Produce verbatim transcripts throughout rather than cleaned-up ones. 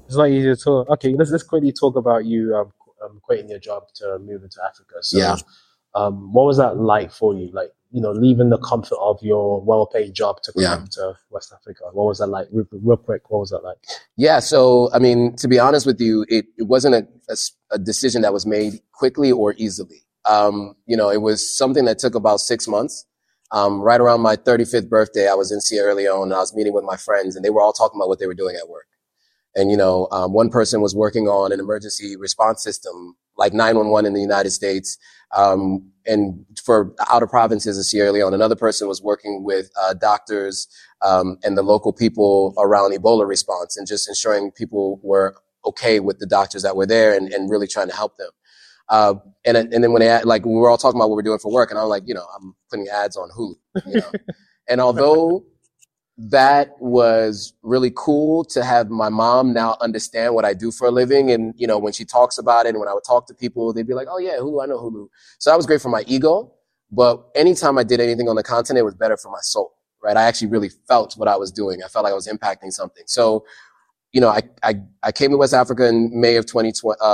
It's not easy at all. Okay, let's let's quickly talk about you um, um quitting your job to move into Africa. Yeah. So, um, what was that like for you? Like, you know, leaving the comfort of your well-paid job to Yeah. come to West Africa. What was that like? Real, real quick, what was that like? Yeah. So, I mean, to be honest with you, it, it wasn't a, a, a decision that was made quickly or easily. Um, you know, it was something that took about six months. Um, right around my thirty-fifth birthday, I was in Sierra Leone and I was meeting with my friends and they were all talking about what they were doing at work. And, you know, um, one person was working on an emergency response system like nine one one in the United States, um, and for outer provinces of Sierra Leone. Another person was working with uh, doctors um, and the local people around Ebola response and just ensuring people were okay with the doctors that were there and, and really trying to help them. Uh, and, and then when they, like, we were all talking about what we're doing for work, and I'm like, you know, I'm putting ads on Hulu, you know, and although that was really cool to have my mom now understand what I do for a living. And, you know, when she talks about it and when I would talk to people, they'd be like, oh yeah, Hulu, I know Hulu. So that was great for my ego. But anytime I did anything on the continent, it was better for my soul, right? I actually really felt what I was doing. I felt like I was impacting something. So, you know, I, I, I came to West Africa in May of twenty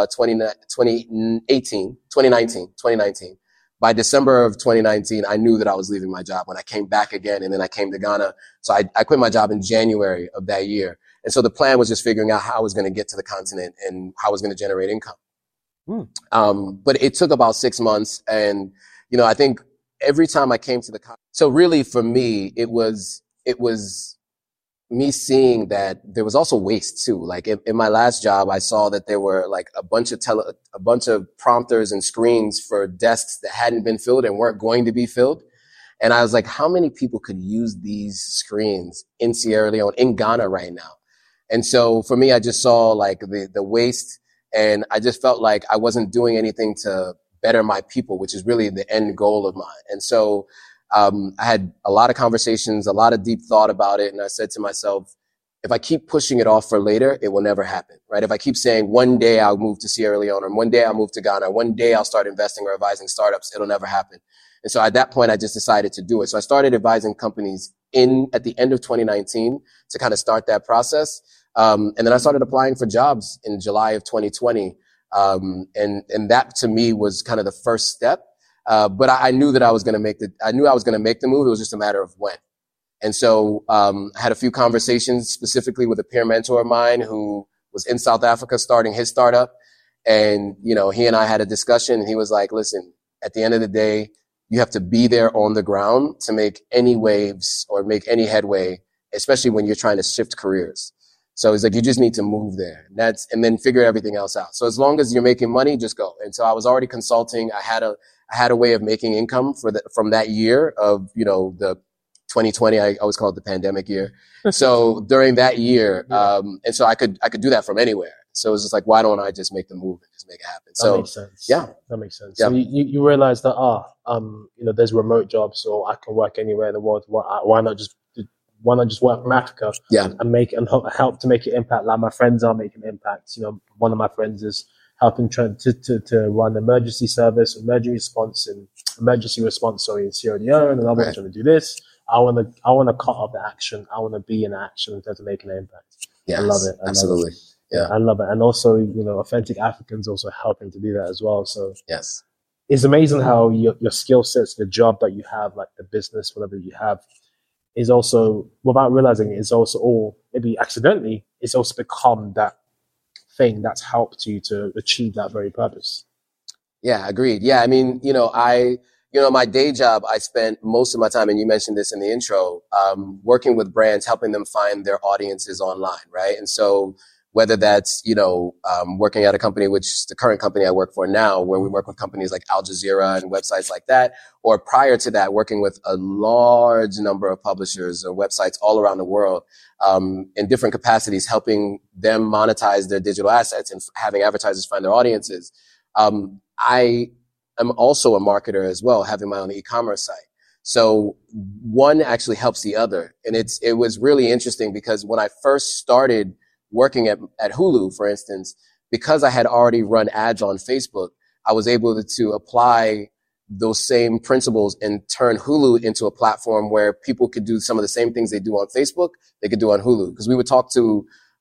eighteen, twenty nineteen, twenty nineteen. By December of twenty nineteen, I knew that I was leaving my job when I came back again. And then I came to Ghana. So I, I quit my job in January of that year. And so the plan was just figuring out how I was going to get to the continent and how I was going to generate income. Mm. Um, but it took about six months. And, you know, I think every time I came to the continent, so really for me, it was, it was, me seeing that there was also waste too. Like in, in my last job, I saw that there were like a bunch of tele, a bunch of prompters and screens for desks that hadn't been filled and weren't going to be filled. And I was like, how many people could use these screens in Sierra Leone, in Ghana right now? And so for me, I just saw like the, the waste, and I just felt like I wasn't doing anything to better my people, which is really the end goal of mine. And so Um, I had a lot of conversations, a lot of deep thought about it. And I said to myself, if I keep pushing it off for later, it will never happen, right? If I keep saying one day I'll move to Sierra Leone, or one day I'll move to Ghana, one day I'll start investing or advising startups, it'll never happen. And so at that point, I just decided to do it. So I started advising companies in at the end of twenty nineteen to kind of start that process. Um, and then I started applying for jobs in July of twenty twenty. Um, and, and that to me was kind of the first step. Uh, but I, I knew that I was going to make the, I knew I was going to make the move. It was just a matter of when. And so, um, I had a few conversations specifically with a peer mentor of mine who was in South Africa starting his startup. And, you know, he and I had a discussion, and he was like, listen, at the end of the day, you have to be there on the ground to make any waves or make any headway, especially when you're trying to shift careers. So he's like, you just need to move there. That's, and then figure everything else out. So as long as you're making money, just go. And so I was already consulting. I had a, I had a way of making income for the, from that year of, you know, the twenty twenty, I always call it the pandemic year. So during that year, um, and so I could, I could do that from anywhere. So it was just like, why don't I just make the move and just make it happen? That So makes sense. yeah, that makes sense. Yeah. So you, you realize that, ah, um, you know, there's remote jobs, so I can work anywhere in the world. Why, why not just, why not just work from Africa? Yeah. And make, and help, help to make an impact. Like my friends are making impacts. You know, one of my friends is helping try to, to, to run emergency service, emergency response and emergency response, sorry, in Sierra Leone. And I'm Right. trying to do this. I want to, I want to cut off the action. I want to be in action in terms of making an impact. Yes, I love it. I absolutely. Love it. Yeah, I love it. And also, you know, Authentic Africans also helping to do that as well. So Yes. it's amazing how your, your skill sets, the job that you have, like the business, whatever you have, is also, without realizing it, is also all, maybe accidentally, it's also become that thing that's helped you to achieve that very purpose. Yeah, agreed. Yeah, I mean, you know, I, you know, my day job, I spent most of my time, and you mentioned this in the intro, um, working with brands, helping them find their audiences online, right? And so whether that's, you know, um, working at a company, which is the current company I work for now, where we work with companies like Al Jazeera and websites like that, or prior to that, working with a large number of publishers or websites all around the world, um, in different capacities, helping them monetize their digital assets and having advertisers find their audiences. Um, I am also a marketer as well, having my own e-commerce site. So one actually helps the other. And it's, it was really interesting because when I first started working at, at Hulu, for instance, because I had already run ads on Facebook, I was able to, to apply those same principles and turn Hulu into a platform where people could do some of the same things they do on Facebook, they could do on Hulu. Because we would talk to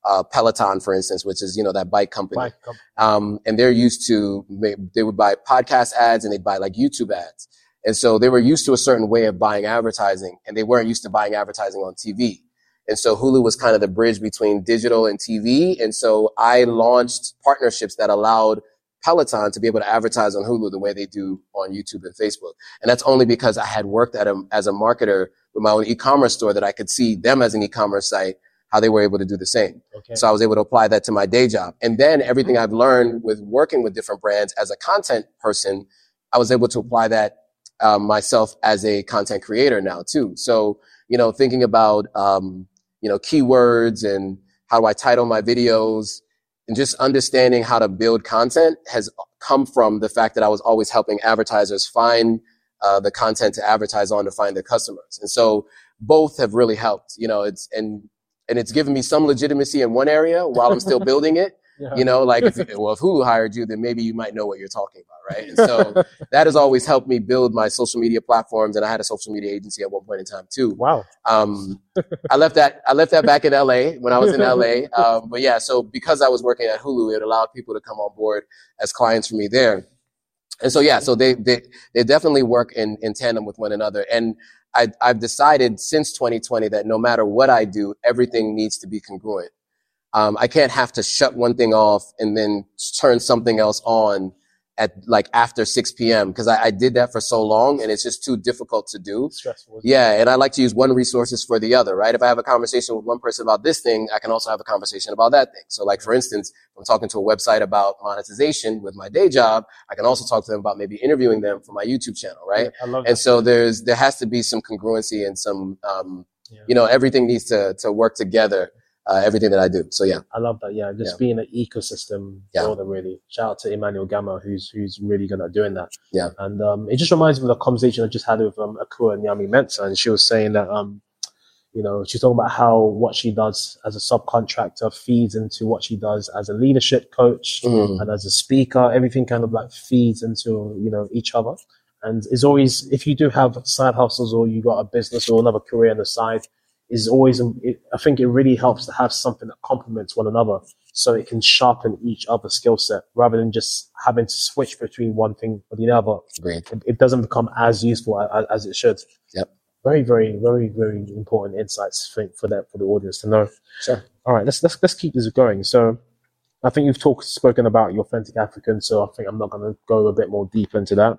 uh, Peloton, for instance, which is, you know, that bike company. Bike company. Um, and they're used to, they would buy podcast ads and they'd buy like YouTube ads. And so they were used to a certain way of buying advertising, and they weren't used to buying advertising on T V. And so Hulu was kind of the bridge between digital and T V. And so I launched partnerships that allowed Peloton to be able to advertise on Hulu the way they do on YouTube and Facebook. And that's only because I had worked at a, as a marketer with my own e-commerce store, that I could see them as an e-commerce site, how they were able to do the same. Okay. So I was able to apply that to my day job. And then everything I've learned with working with different brands as a content person, I was able to apply that um, myself as a content creator now too. So, you know, thinking about, um, you know, keywords and how do I title my videos, and just understanding how to build content has come from the fact that I was always helping advertisers find uh, the content to advertise on to find their customers. And so both have really helped, you know, it's, and, and it's given me some legitimacy in one area while I'm still building it. Yeah. You know, like, if, well, if Hulu hired you, then maybe you might know what you're talking about, right? And so that has always helped me build my social media platforms. And I had a social media agency at one point in time too. Wow. Um, I left that, I left that back in L A when I was in L A. Um, but yeah, so because I was working at Hulu, it allowed people to come on board as clients for me there. And so, yeah, so they, they, they definitely work in, in tandem with one another. And I, I've decided since twenty twenty that no matter what I do, everything needs to be congruent. Um, I can't have to shut one thing off and then turn something else on at like after six p.m. because I, I did that for so long and it's just too difficult to do. Stressful. Yeah. And I like to use one resources for the other, right? If I have a conversation with one person about this thing, I can also have a conversation about that thing. So like, for instance, if I'm talking to a website about monetization with my day job, I can also talk to them about maybe interviewing them for my YouTube channel, right? Yeah, I love and that. so there's, there has to be some congruency and some, um, Yeah. you know, everything needs to, to work together. Uh, everything that I do. So yeah. I love that. Yeah. Just Yeah. being an ecosystem Yeah. builder, really. Shout out to Emmanuel Gamma, who's, who's really good at doing that. Yeah. And, um, it just reminds me of the conversation I just had with, um, Akua Nyami Mensah. And she was saying that, um, you know, she's talking about how what she does as a subcontractor feeds into what she does as a leadership coach Mm. and as a speaker. Everything kind of like feeds into, you know, each other. And it's always, if you do have side hustles or you got a business or another career on the side, is always, it, I think it really helps to have something that complements one another so it can sharpen each other's skill set rather than just having to switch between one thing or the other. Great. It, it doesn't become as useful as, as it should. Yep. Very, very, very, very important insights for, for that, for the audience to know. Sure. All right, let's, let's, let's keep this going. So I think you've talked, spoken about your authentic African. So I think I'm not going to go a bit more deep into that.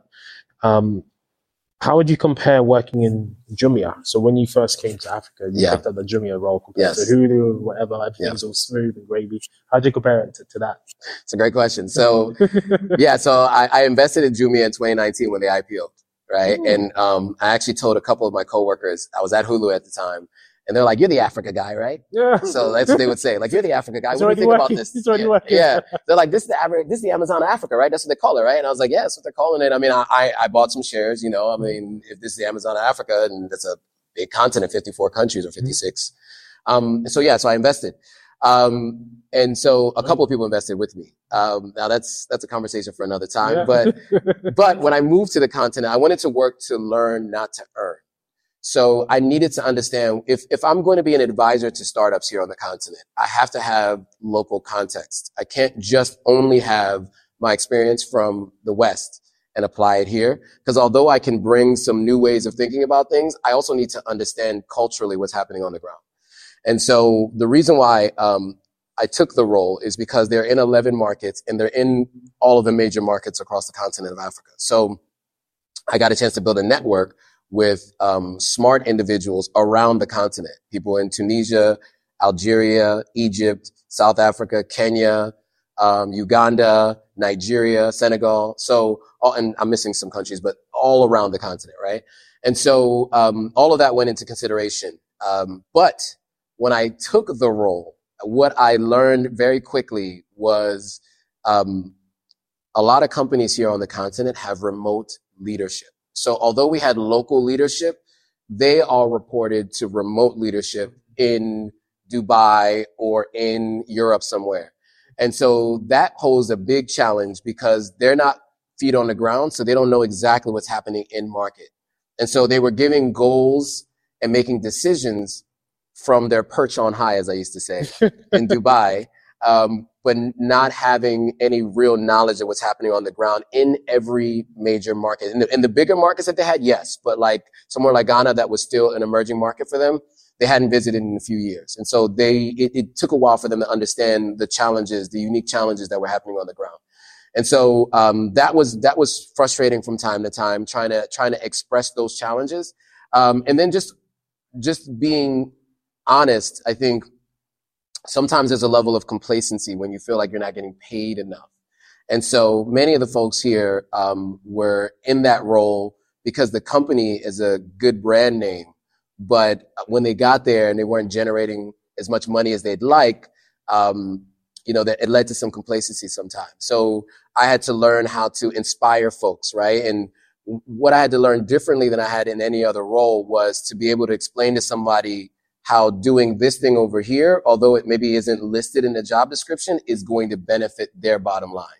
Um, How would you compare working in Jumia? So when you first came to Africa, you Yeah. picked up the Jumia role compared Yes. to Hulu, whatever, everything's Yeah. all smooth and gravy. How do you compare it to, to that? It's a great question. So yeah, so I, I invested in Jumia in twenty nineteen when they I P O'd, right? Ooh. And um, I actually told a couple of my coworkers, I was at Hulu at the time, and they're like, "You're the Africa guy, right?" Yeah. So that's what they would say, like, "You're the Africa guy. It's What do you already think working. about this?" It's already yeah. working. yeah, they're like, "This is the Afri- this is the Amazon of Africa, right? That's what they call it, right?" And I was like, "Yeah, that's what they're calling it." I mean, I I, I bought some shares, you know. I mean, if this is the Amazon of Africa, and that's a big continent, fifty-four countries or fifty-six. Um, so yeah, so I invested. Um, and so a couple of people invested with me. Um, now that's, that's a conversation for another time, Yeah. but, but when I moved to the continent, I wanted to work to learn, not to earn. So I needed to understand if, if I'm going to be an advisor to startups here on the continent, I have to have local context. I can't just only have my experience from the West and apply it here. Because although I can bring some new ways of thinking about things, I also need to understand culturally what's happening on the ground. And so the reason why um, I took the role is because they're in eleven markets and they're in all of the major markets across the continent of Africa. So I got a chance to build a network with um, smart individuals around the continent, people in Tunisia, Algeria, Egypt, South Africa, Kenya, um, Uganda, Nigeria, Senegal. So, all, and I'm missing some countries, but all around the continent, right? And so um, all of that went into consideration. Um, but when I took the role, what I learned very quickly was um, a lot of companies here on the continent have remote leadership. So although we had local leadership, they all reported to remote leadership in Dubai or in Europe somewhere. And so that poses a big challenge because they're not feet on the ground, so they don't know exactly what's happening in market. And so they were giving goals and making decisions from their perch on high, as I used to say, in Dubai, um, but not having any real knowledge of what's happening on the ground in every major market. In the, in the bigger markets that they had, yes, but like somewhere like Ghana, that was still an emerging market for them, they hadn't visited in a few years. And so they, it, it took a while for them to understand the challenges, the unique challenges that were happening on the ground. And so, um, that was, that was frustrating from time to time, trying to, trying to express those challenges. Um, and then just, just being honest, I think sometimes there's a level of complacency when you feel like you're not getting paid enough. And so many of the folks here, um, were in that role because the company is a good brand name. But when they got there and they weren't generating as much money as they'd like, um, you know, that it led to some complacency sometimes. So I had to learn how to inspire folks, right? And what I had to learn differently than I had in any other role was to be able to explain to somebody how doing this thing over here, although it maybe isn't listed in the job description, is going to benefit their bottom line.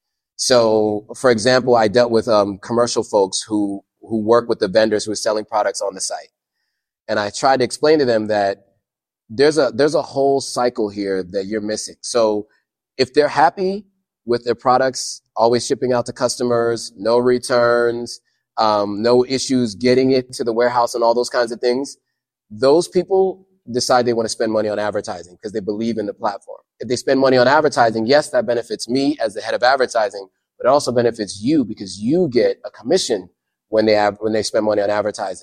So, for example, I dealt with um, commercial folks who who work with the vendors who are selling products on the site. And I tried to explain to them that there's a, there's a whole cycle here that you're missing. So if they're happy with their products, always shipping out to customers, no returns, um, no issues getting it to the warehouse and all those kinds of things, those people decide they want to spend money on advertising because they believe in the platform. If they spend money on advertising, yes, that benefits me as the head of advertising, but it also benefits you because you get a commission when they have, when they spend money on advertising.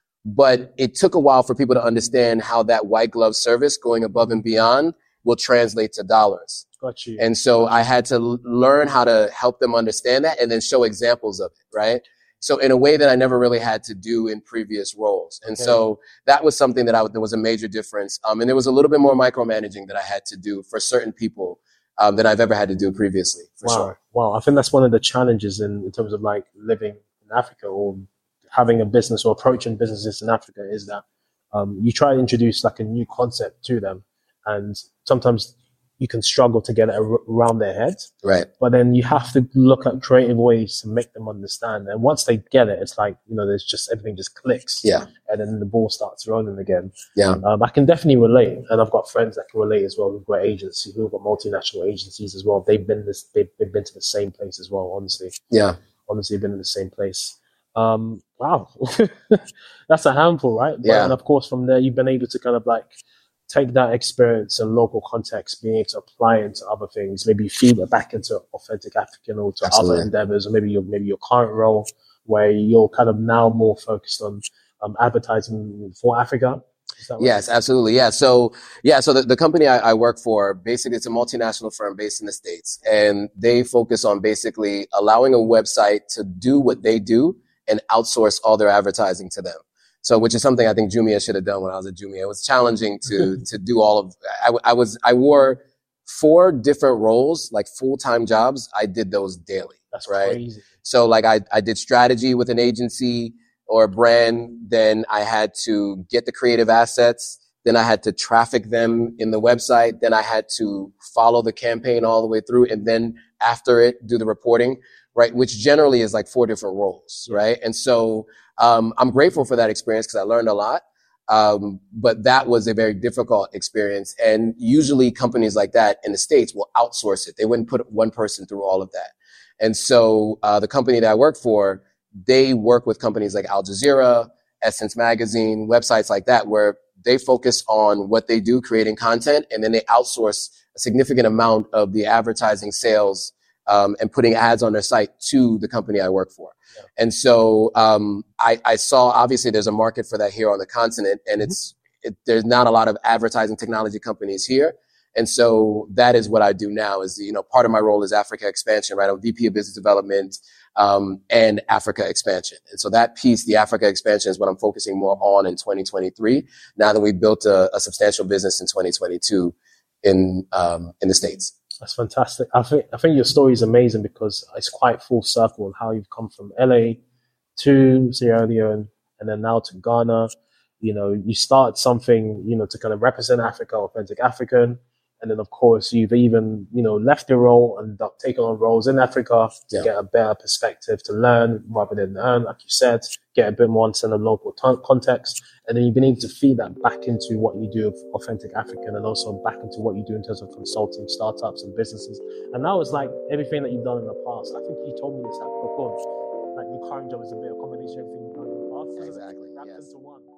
But it took a while for people to understand how that white glove service going above and beyond will translate to dollars. Got you. And so I had to l- learn how to help them understand that and then show examples of it, right? So in a way that I never really had to do in previous roles. And Okay. so that was something that I, there was a major difference. Um, and there was a little bit more micromanaging that I had to do for certain people um, than I've ever had to do previously, for Wow. sure. Wow. I think that's one of the challenges in, in terms of like living in Africa or having a business or approaching businesses in Africa is that um, you try to introduce like a new concept to them, and sometimes you can struggle to get it ar- around their heads. Right. But then you have to look at creative ways to make them understand. And once they get it, it's like, you know, there's just everything just clicks. Yeah. And then the ball starts rolling again. Yeah. Um, I can definitely relate, and I've got friends that can relate as well. Who've got agencies, who've got multinational agencies as well. They've been this, they've, they've been to the same place as well. Honestly, Yeah. honestly, been in the same place. Um, wow, that's a handful, right? But, Yeah. and of course, from there, you've been able to kind of like take that experience and local context, being able to apply it into other things, maybe feed it back into Authentic African or to Absolutely. other endeavors, or maybe your maybe your current role where you're kind of now more focused on um, advertising for Africa. Is that right? Yes, absolutely. Yeah. So, yeah. So the, the company I, I work for, basically it's a multinational firm based in the States, and they focus on basically allowing a website to do what they do and outsource all their advertising to them. So, which is something I think Jumia should have done when I was at Jumia. It was challenging to, to do all of, I, I was, I wore four different roles, like full-time jobs. I did those daily. That's right. crazy. So like I, I did strategy with an agency or a brand. Then I had to get the creative assets. Then I had to traffic them in the website. Then I had to follow the campaign all the way through. And then after it, do the reporting, right? Which generally is like four different roles, right? And so, um, I'm grateful for that experience because I learned a lot. Um, but that was a very difficult experience. And usually companies like that in the States will outsource it. They wouldn't put one person through all of that. And so, uh, the company that I work for, they work with companies like Al Jazeera, Essence Magazine, websites like that, where they focus on what they do, creating content, and then they outsource a significant amount of the advertising sales, um, and putting ads on their site to the company I work for. Yeah. And so, um, I, I saw, obviously there's a market for that here on the continent, and mm-hmm. it's, it, there's not a lot of advertising technology companies here. And so that is what I do now is, you know, part of my role is Africa expansion, right? I'm V P of business development, um, and Africa expansion. And so that piece, the Africa expansion, is what I'm focusing more on in twenty twenty-three. Now that we've built a, a substantial business in twenty twenty-two in, um, in the States. That's fantastic. I think, I think your story is amazing because it's quite full circle on how you've come from L A to Sierra Leone and then now to Ghana. You know, you start something, you know, to kind of represent Africa, Authentic African. And then, of course, you've even, you know, left your role and taken on roles in Africa to Yeah. get a better perspective, to learn rather than earn, like you said, get a bit more understanding of local t- context. And then you've been able to feed that back into what you do of Authentic African and also back into what you do in terms of consulting startups and businesses. And that was like everything that you've done in the past. I think you told me this before. Like your current job is a bit of a combination of everything you've done in the past. Exactly. Wrapped Yes. into one.